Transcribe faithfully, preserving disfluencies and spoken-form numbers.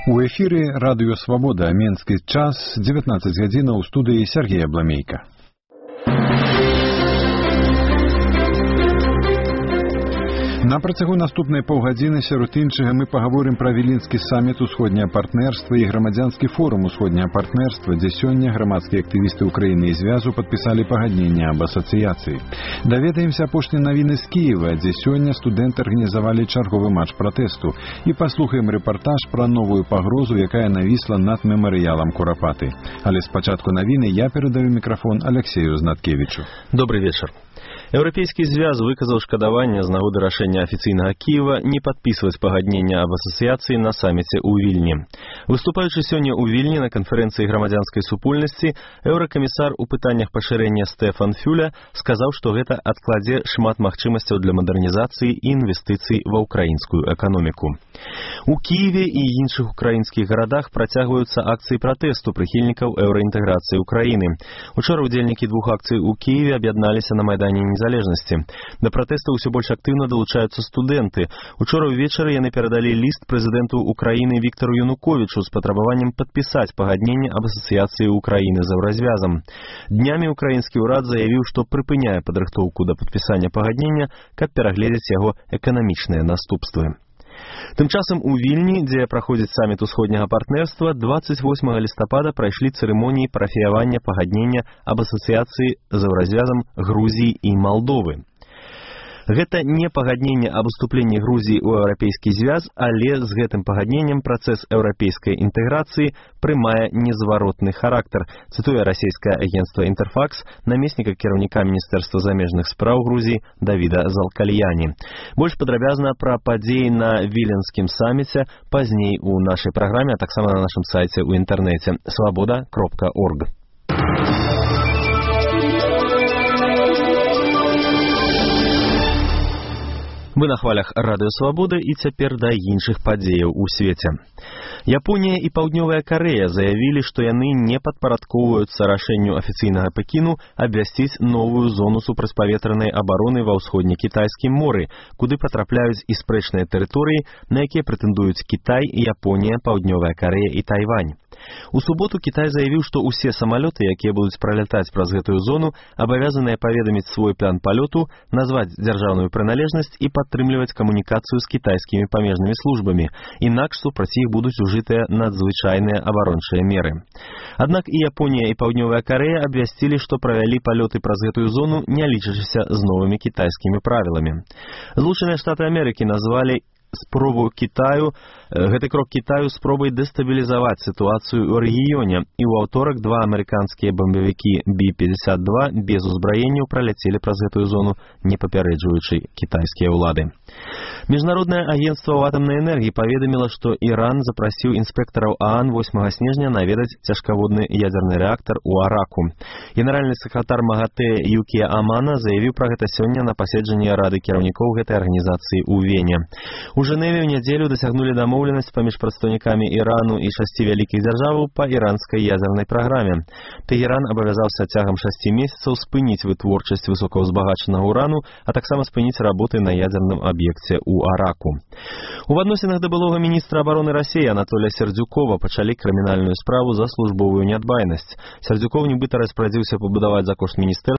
У эфіры радыё Свабода, менскі час, дзевятнаццаць гадзінаў, у студыі Сергея Бламейка. На працягу наступнай паўгадзіны сярод іншага мы паговорым пра віленскі саміт усходняе партнерства і грамадзянскі форум усходняе партнерства, дзе сёння грамадскія актывісты Украіны і звязу падпісалі пагадненне аб асацыяцыі. Даведаемся апошнія навіны з Кіева, дзе сёння студэнты арганізавалі чарговы матч пратэсту, і паслухаем рэпартаж пра новую пагрозу, якая навісла над мемарыялам Курапаты. Але спачатку навіны я перадаю мікрафон Алексею Знаткевічу. Добрый вечер. Еўрапейскі звяз выказаў шкадаванне з нагоды рашэння афіцыйнага Кіева не падпісваць пагадненне аб асацыяцыі на саміце ў Вільні. Выступаючы сёння ў Вільні на канферэнцыі грамадзянскай супольнасці, еўракамісар у пытаннях пашырэння Стэфан Фюля сказаў, што гэта адкладзе шмат магчымасцяў для мадэрнізацыі і інвестыцый ва ўкраінскую эканоміку. У Кіеве і іншых украінскіх гарадах працягваюцца акцыі пратэсту прыхільнікаў еўраінтэграцыі Украіны. Учора ўдзельнікі двух акцый у Кіеве аб'ядналіся на майдане незалежнасці. Да пратэсту ўсё больш актыўна далучаюцца студэнты. Учора ўвечары яны перадалі ліст прэзідэнту Украіны Віктару Януковічу з патрабаваннем падпісаць пагадненне аб асацыяцыі Украіны з еўразвязам. Днямі украінскі ўрад заявіў, што прыпыняе падрыхтоўку да падпісання пагаднення, каб перагледзець яго эканамічныя наступствы. Тым часам у Вільні, дзе праходзіць саміт усходняга партнерства, дваццаць восьмага лістапада прайшлі цырымоніі парафіявання пагаднення аб асацыяцыі з еўразвязам Грузіі і Малдовы. Гэта не пагадненне аб уступленні Грузіі ў еўрапейскі звяз, але з гэтым пагадненнем працэс еўрапейскай інтэграцыі прымае незваротны характар, цытуе расійскае агенцтва «Інтэрфакс» намесніка кіраўніка Міністэрства замежных спраў Грузіі Давіда Залкальяні. Больш падрабязна пра падзеі на віленскім саміце пазней у нашай праграме, а таксама на нашым сайце ў інтэрнэце свабода кропка орг. Вы на хвалях радыё Свабода, і цяпер да іншых падзеяў у свеце. Японія і Паўднёвая Карэя заявілі, што яны не падпарадкоўваюцца рашэнню афіцыйнага Пекіну абвясціць новую зону супрацьпаветранай абароны ва ўсходне-кітайскім моры, куды патрапляюць і спрэчныя тэрыторыі, на якія прэтэндуюць Кітай, Японія, Паўднёвая Карэя і Тайвань. У суботу Кітай заявіў, што ўсе самалёты, якія будуць пралятаць праз гэтую зону, абавязаныя паведаміць свой план палёту, назваць дзяржаўную прыналежнасць і падтрымліваць камунікацыю з кітайскімі памежнымі службамі, інакш супраць іх будуць ужытыя надзвычайныя абарончыя меры. Аднак і Японія, і Паўднёвая Карэя абвясцілі, што правялі палёты праз гэтую зону, не лічачыся з новымі кітайскімі правіламі. Злучаныя Штаты Амерыкі назвалі спробу Китаю, гэты крок Китаю спробай дэстабілізаваць сітуацыю ў рэгіёне, і ў аўторак два амерыканскія бамбавікі Бі пятьдесят два без узбраенняў праляцелі праз гэтую зону, не папярэджваючы кітайскія ўлады. Міжнароднае агенцтва ў атамнай энергіі паведаміла, што Іран запрасіў інспектараў ААН восьмага снежня наведаць цяжкаводны ядзерны рэактар у Араку. Генеральны сакратар МАГАТЭ Юкія Амана заявіў пра гэта сёння на паседжанні Рады кіраўнікоў гэтай арганізацыі ў Вене. У Жэневе ў нядзелю дасягнулі дамоўленасць паміж прадстаўнікамі Ірану і шасці вялікіх дзяржаваў па іранскай ядзернай праграме. Тэгеран абавязаўся цягам шасці месяцаў спыніць вытворчасць высокаўзбагачанага урану, а таксама спыніць работы на ядзерным аб'екце ў Араку. У адносінах да былога міністра абароны Расіі Анатолія Сердзюкова пачалі крымінальную справу за службовую нядбайнасць. Сердзюков нібыта распарадзіўся пабудаваць за кошт міністэрства